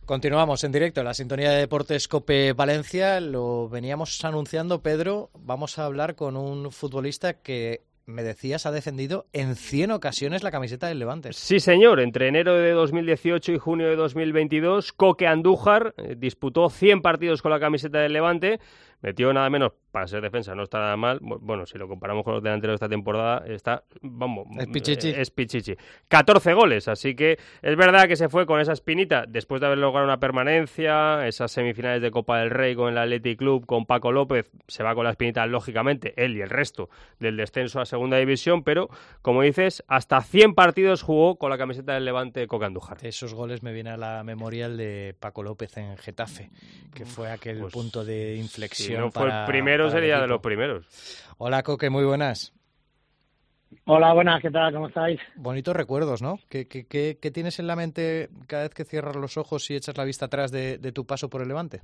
Continuamos en directo en la sintonía de Deportes COPE Valencia. Lo veníamos anunciando, Pedro. Vamos a hablar con un futbolista que, me decías, ha defendido en 100 ocasiones la camiseta del Levante. Sí, señor. Entre enero de 2018 y junio de 2022, Coque Andújar disputó 100 partidos con la camiseta del Levante. Metió nada menos, para ser defensa, no está nada mal. Bueno, si lo comparamos con los delanteros de esta temporada, es pichichi. 14 goles, así que es verdad que se fue con esa espinita después de haber logrado una permanencia, esas semifinales de Copa del Rey con el Athletic Club, con Paco López, se va con la espinita, lógicamente, él y el resto del descenso a Segunda División, pero, como dices, hasta 100 partidos jugó con la camiseta del Levante Coque Andújar. Esos goles me viene a la memoria el de Paco López en Getafe, que fue aquel punto de inflexión. Si no fue el primero, sería de los primeros. Hola, Coque, muy buenas. Hola, buenas, ¿qué tal? ¿Cómo estáis? Bonitos recuerdos, ¿no? ¿Qué tienes en la mente cada vez que cierras los ojos y echas la vista atrás de tu paso por el Levante?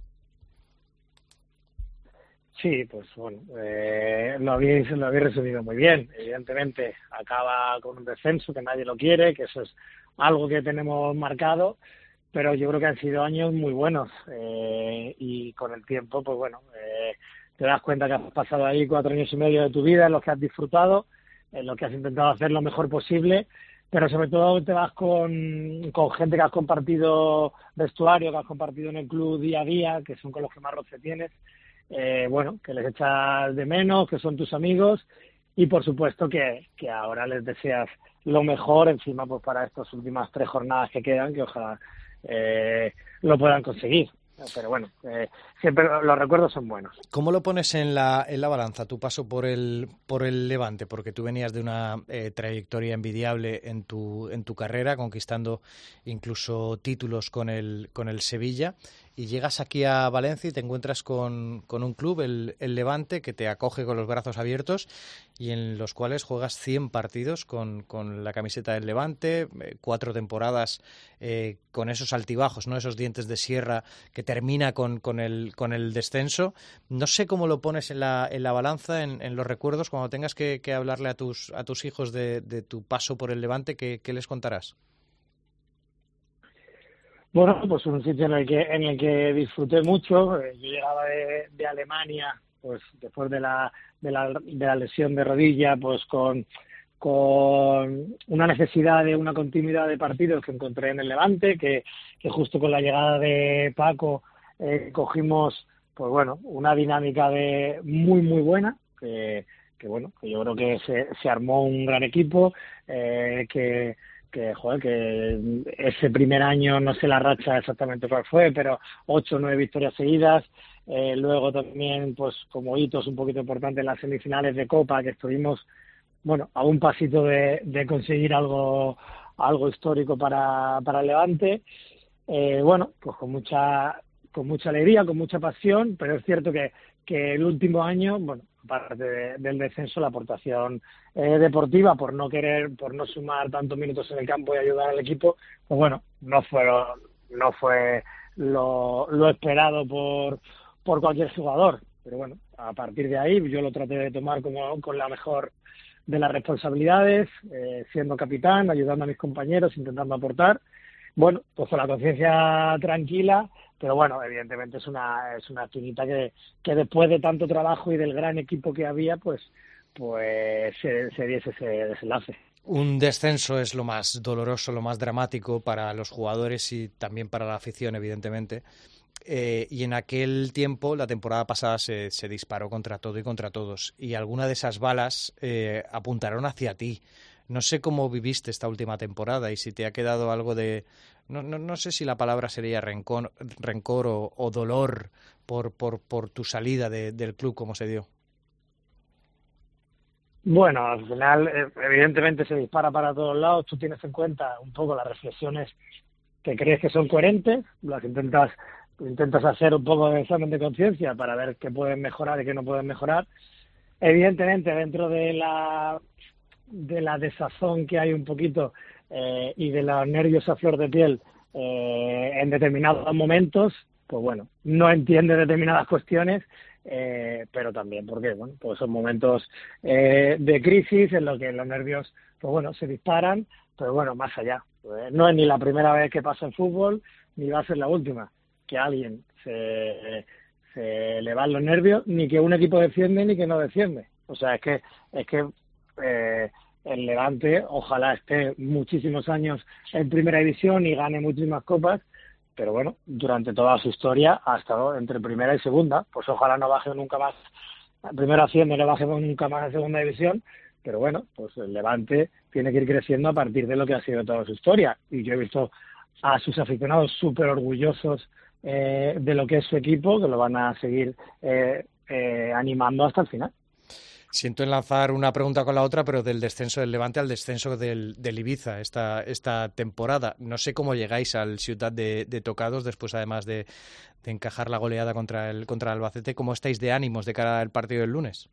Sí, pues bueno, lo habéis resumido muy bien. Evidentemente, acaba con un descenso que nadie lo quiere, que eso es algo que tenemos marcado, pero yo creo que han sido años muy buenos y con el tiempo, pues bueno, te das cuenta que has pasado ahí 4 años y medio de tu vida en los que has disfrutado, en los que has intentado hacer lo mejor posible, pero sobre todo te vas con gente que has compartido vestuario, que has compartido en el club día a día, que son con los que más roce tienes, bueno, que les echas de menos, que son tus amigos y por supuesto que ahora les deseas lo mejor encima pues para estas últimas 3 jornadas que quedan, que ojalá lo puedan conseguir. Pero bueno, siempre los recuerdos son buenos. ¿Cómo lo pones en la balanza tu paso por el Levante? Porque tú venías de una trayectoria envidiable en tu carrera, conquistando incluso títulos con el Sevilla, y llegas aquí a Valencia y te encuentras con un club, el Levante, que te acoge con los brazos abiertos y en los cuales juegas 100 partidos con la camiseta del Levante, 4 temporadas con esos altibajos, ¿no? Esos dientes de sierra que termina con el descenso. No sé cómo lo pones en la balanza, en los recuerdos, cuando tengas que hablarle a tus hijos de tu paso por el Levante, ¿qué les contarás? Bueno, pues un sitio en el que disfruté mucho. Yo llegaba de Alemania, pues después de la lesión de rodilla, pues con una necesidad de una continuidad de partidos que encontré en el Levante, que justo con la llegada de Paco cogimos, pues bueno, una dinámica de muy muy buena, que bueno, que yo creo que se armó un gran equipo, que ese primer año, no sé la racha exactamente cuál fue, pero 8 o 9 victorias seguidas. Luego también, pues como hitos un poquito importantes en las semifinales de Copa, que estuvimos, bueno, a un pasito de conseguir algo histórico para el Levante. Bueno, pues con mucha alegría, con mucha pasión, pero es cierto que el último año, bueno, aparte del descenso, la aportación deportiva, por no sumar tantos minutos en el campo y ayudar al equipo, pues bueno, no fue lo esperado por cualquier jugador. Pero bueno, a partir de ahí yo lo traté de tomar como con la mejor de las responsabilidades, siendo capitán, ayudando a mis compañeros, intentando aportar. Bueno, pues con la conciencia tranquila, pero bueno, evidentemente es una espinita que después de tanto trabajo y del gran equipo que había, pues se diese ese desenlace. Un descenso es lo más doloroso, lo más dramático para los jugadores y también para la afición, evidentemente. Y en aquel tiempo, la temporada pasada, se disparó contra todo y contra todos. Y alguna de esas balas apuntaron hacia ti. No sé cómo viviste esta última temporada y si te ha quedado algo de... No sé si la palabra sería rencor o dolor por tu salida del club como se dio. Bueno, al final, evidentemente se dispara para todos lados. Tú tienes en cuenta un poco las reflexiones que crees que son coherentes, las intentas hacer un poco de examen de conciencia para ver qué pueden mejorar y qué no pueden mejorar. Evidentemente, dentro de la desazón que hay un poquito y de los nervios a flor de piel en determinados momentos, pues bueno, no entiende determinadas cuestiones, pero también porque bueno, pues son momentos de crisis en los que los nervios pues bueno, se disparan, pero bueno, más allá. No es ni la primera vez que pasa en fútbol, ni va a ser la última, que alguien se le van los nervios, ni que un equipo defiende ni que no defiende. O sea, es que el Levante ojalá esté muchísimos años en primera división y gane muchísimas copas, pero bueno, durante toda su historia ha estado entre primera y segunda, pues ojalá no baje nunca más, primero asciende, no baje nunca más a segunda división, pero bueno, pues el Levante tiene que ir creciendo a partir de lo que ha sido toda su historia, y yo he visto a sus aficionados súper orgullosos de lo que es su equipo, que lo van a seguir animando hasta el final. Siento enlazar una pregunta con la otra, pero del descenso del Levante al descenso del Ibiza esta temporada. No sé cómo llegáis al Ciutat de Tocados después, además de encajar la goleada contra el Albacete. ¿Cómo estáis de ánimos de cara al partido del lunes?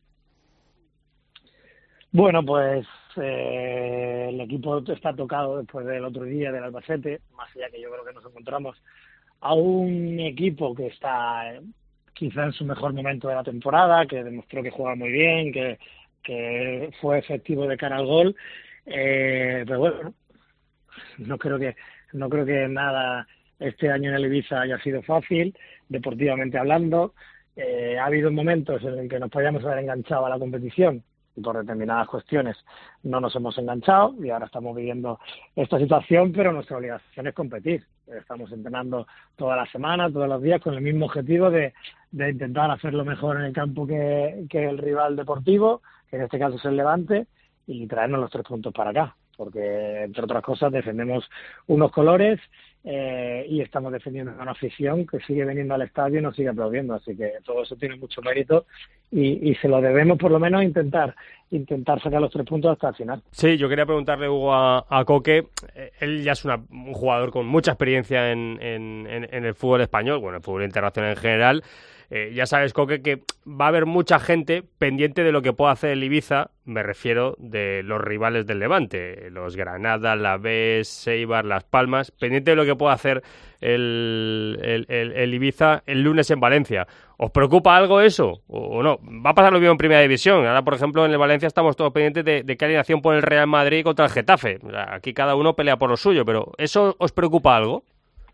Bueno, pues el equipo está tocado después del otro día del Albacete, más allá que yo creo que nos encontramos a un equipo que está quizá en su mejor momento de la temporada, que demostró que juega muy bien, que fue efectivo de cara al gol, pero bueno, no creo que nada este año en el Ibiza haya sido fácil, deportivamente hablando. Ha habido momentos en los que nos podíamos haber enganchado a la competición y por determinadas cuestiones no nos hemos enganchado y ahora estamos viviendo esta situación, pero nuestra obligación es competir. Estamos entrenando toda la semana, todos los días, con el mismo objetivo de intentar hacerlo mejor en el campo que el rival deportivo, que en este caso es el Levante, y traernos los 3 puntos para acá, porque entre otras cosas defendemos unos colores y estamos defendiendo a una afición que sigue viniendo al estadio y nos sigue aplaudiendo, así que todo eso tiene mucho mérito y se lo debemos por lo menos intentar sacar los 3 puntos hasta el final. Sí, yo quería preguntarle, Hugo, a Coque. Él ya es un jugador con mucha experiencia en el fútbol español, bueno, el fútbol internacional en general. Ya sabes, Coque, que va a haber mucha gente pendiente de lo que pueda hacer el Ibiza, me refiero de los rivales del Levante, los Granada, la Alavés, Eibar, Las Palmas, pendiente de lo que pueda hacer el Ibiza el lunes en Valencia. ¿Os preocupa algo eso o no? Va a pasar lo mismo en Primera División. Ahora, por ejemplo, en el Valencia estamos todos pendientes de qué alineación pone el Real Madrid contra el Getafe. Aquí cada uno pelea por lo suyo, pero ¿eso os preocupa algo?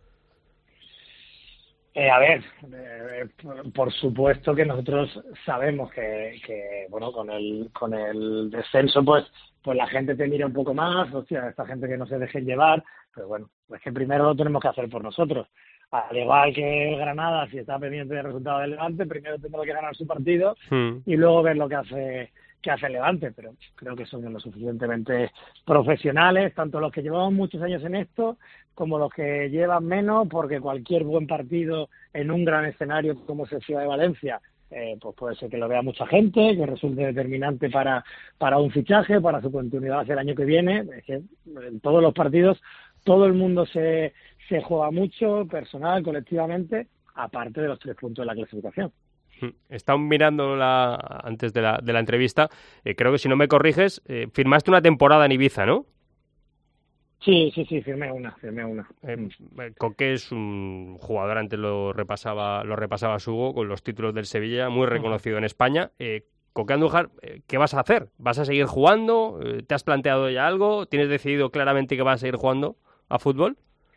A ver, por supuesto que nosotros sabemos que bueno, con el descenso pues la gente te mira un poco más, hostia, esta gente que no se deje llevar, pero bueno, es que primero lo tenemos que hacer por nosotros. Al igual que el Granada, si está pendiente del resultado del Levante, primero tendrá que ganar su partido y luego ver lo que hace el Levante, pero creo que son lo suficientemente profesionales, tanto los que llevamos muchos años en esto como los que llevan menos, porque cualquier buen partido en un gran escenario como es el Ciudad de Valencia, pues puede ser que lo vea mucha gente, que resulte determinante para un fichaje, para su continuidad hacia el año que viene. Es que en todos los partidos todo el mundo se juega mucho, personal, colectivamente, aparte de los 3 puntos de la clasificación. Están mirando antes de la entrevista, creo que si no me corriges, firmaste una temporada en Ibiza, ¿no? Sí, firmé una. Coque es un jugador, antes lo repasaba Hugo, con los títulos del Sevilla, muy reconocido en España. Coque Andújar, ¿qué vas a hacer? ¿Vas a seguir jugando? ¿Te has planteado ya algo? ¿Tienes decidido claramente que vas a seguir jugando a fútbol?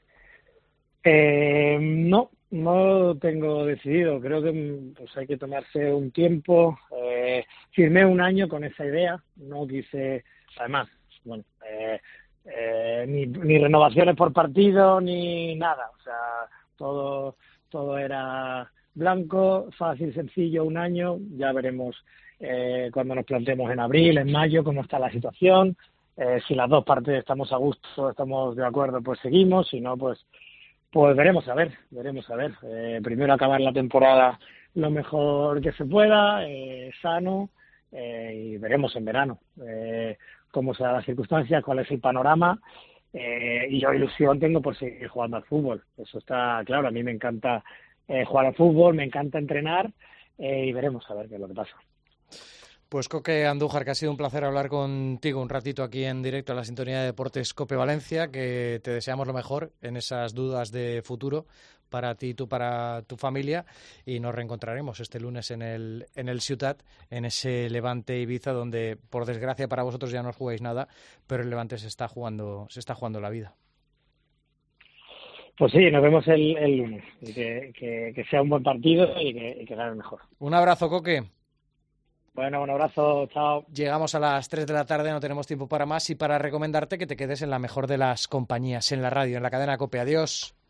No tengo decidido. Creo que pues hay que tomarse un tiempo. Firmé un año con esa idea. No quise, además, bueno, ni renovaciones por partido ni nada. O sea, todo era blanco, fácil, sencillo, un año. Ya veremos cuando nos planteemos en abril, en mayo, cómo está la situación. Si las dos partes estamos a gusto, estamos de acuerdo, pues seguimos. Si no, pues veremos a ver. Primero acabar la temporada lo mejor que se pueda, sano, y veremos en verano cómo se dan las circunstancias, cuál es el panorama, y yo ilusión tengo por seguir jugando al fútbol. Eso está claro, a mí me encanta jugar al fútbol, me encanta entrenar, y veremos a ver qué es lo que pasa. Pues Coque Andújar, que ha sido un placer hablar contigo un ratito aquí en directo a la sintonía de Deportes COPE Valencia, que te deseamos lo mejor en esas dudas de futuro para ti y tú, para tu familia, y nos reencontraremos este lunes en el Ciutat, en ese Levante Ibiza, donde por desgracia para vosotros ya no os jugáis nada, pero el Levante se está jugando la vida. Pues sí, nos vemos el lunes. Y que sea un buen partido y que gane el mejor. Un abrazo, Coque. Bueno, un abrazo, chao. Llegamos a las 3 de la tarde, no tenemos tiempo para más y para recomendarte que te quedes en la mejor de las compañías, en la radio, en la cadena COPE. Adiós.